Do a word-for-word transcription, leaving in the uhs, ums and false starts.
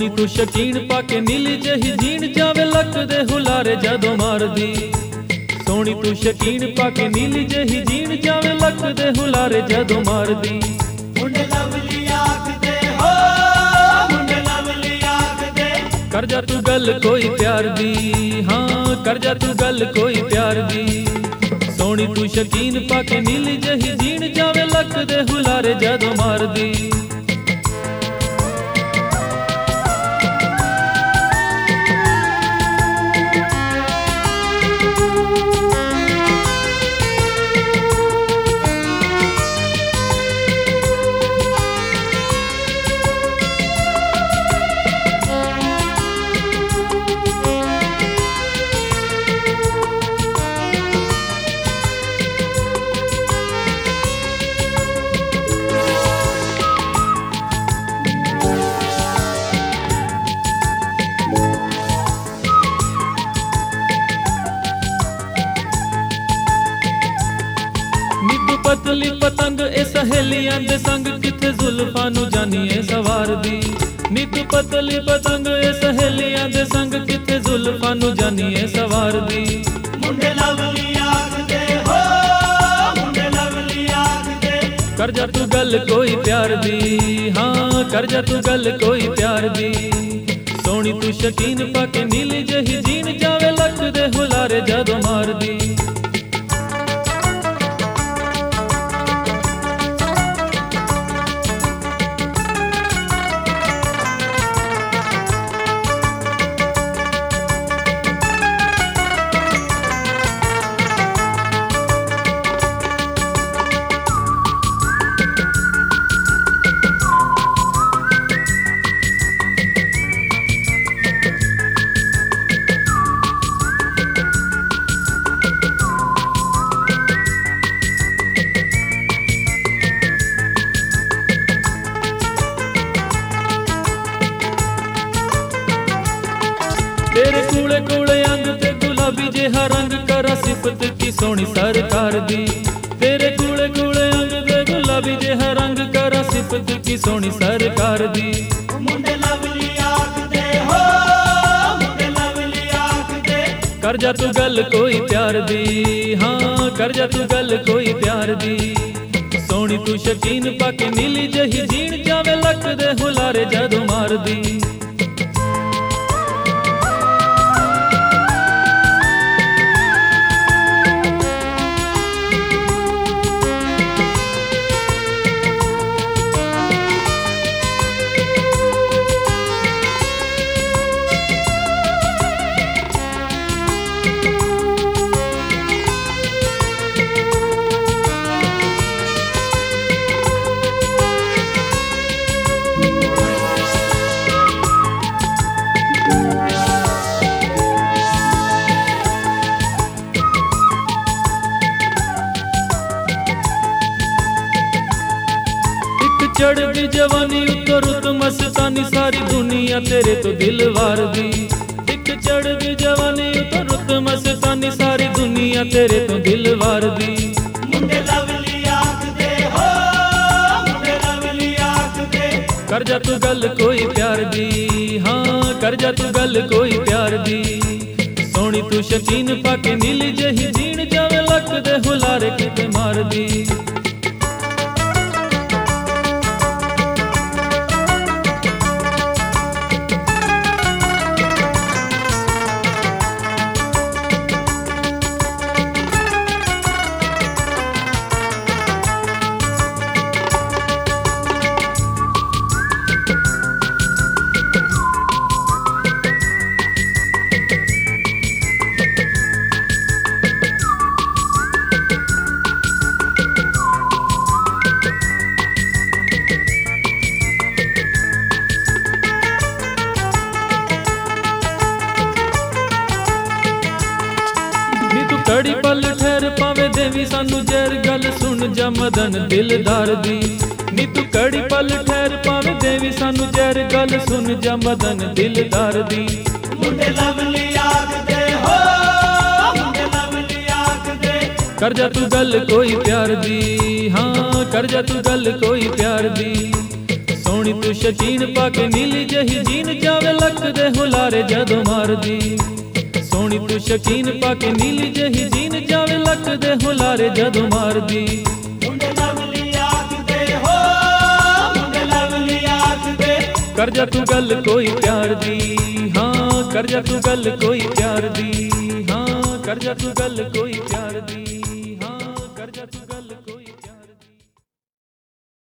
सोनी तू शकीन पाके नीली जही जीण जावे लक दे हुलारे जदों मारदी। सोनी तू शकीन पाके नीली जही जीण जावे लक दे हुलारे जदों मारदी। मुंडे लवली आख दे हो मुंडे लवली आख दे कर जा तू गल कोई प्यार दी, हाँ कर जा तू गल कोई प्यार दी। सोनी तू शकीन पाके नीली जही जीण जावे लक दे हुलारे जदों मारदी। पतली पतंग ए सहेलियां दे संग किथे जुल्फां नू जानिए सवार दी। नी तू पतली पतंग ए सहेलियां दे संग किथे जुल्फां नू जानिए सवार दी। मुंडे लवली आख दे हो मुंडे लवली आख दे कर जा तू गल कोई प्यार दी, हाँ कर जा तू गल कोई प्यार दी। सोनी तू शकीन पाके नीली जही जीण जावे लक दे हुलारे जदों मार दी। तेरे कूले कूले अंग ते गुलाबी जेहा रंग करा सिफत की सोनी सरकार दी। तेरे कूले कूले अंग ते गुलाबी जेहा रंग करा सिफत की सोनी सरकार दी। मुंडे लवली आख दे हो मुंडे लवली आख दे कर जा तू गल कोई प्यार दी, हाँ कर जा तू गल कोई प्यार दी। सोनी तू शकीन पाके नीली जही जीण जावे लक दे हुलारे जदों मार दी। चढ़दी जवानी उतो रुत मस्तानी सारी दुनिया तेरे तो दिल वार दी। एक चढ़दी जवानी उतो रुत मस्तानी सारी दुनिया तेरे तो दिल वार दी। मुंडे लवली आख दे हो मुंडे लवली आख दे कर जा तू गल कोई प्यार दी, हाँ कर जा तू गल कोई प्यार दी। सोनी तू शकीन पाके नीली जही जीण जावे लक दे हुलारे किते मार दी। घड़ी पल ठहर पावे देवी सानू जहर गल सुन जा मदन दिलदार दी। नी तू घड़ी पल ठहर पावे देवी सानू जहर गल सुन जा मदन दिलदार दी। मुंडे लवली आख दे हो मुंडे लवली आख दे कर जा तू गल कोई प्यार दी, हाँ कर जा तू गल कोई प्यार दी। ਸੋਹਣੀ ਤੂੰ ਸ਼ਕੀਨ ਪਾ ਕੇ ਨੀਲੀ ਜਹੀ ਜੀਨ ਜਾਵੇ ਲੱਕਦੇ ਹੁਲਾਰੇ ਜਦੋਂ ਮਾਰਦੀ ਸੋਹਣੀ ਤੂੰ ਸ਼ਕੀਨ ਪਾ ਕੇ ਨੀਲੀ ਜਹੀ ਜੀਨ ਜਾਵੇ ਲੱਕਦੇ ਹੁਲਾਰੇ ਜਦੋਂ ਮਾਰਦੀ ਮੁੰਡੇ ਲਵਲੀ ਆਖਦੇ ਹੋ ਮੁੰਡੇ ਲਵਲੀ ਆਖਦੇ ਕਰ ਜਾ ਤੂੰ ਗੱਲ ਕੋਈ ਪਿਆਰ ਦੀ ਹਾਂ ਕਰ ਜਾ ਤੂੰ ਗੱਲ ਕੋਈ ਪਿਆਰ ਦੀ ਹਾਂ ਕਰ ਜਾ ਤੂੰ ਗੱਲ ਕੋਈ ਪਿਆਰ ਦੀ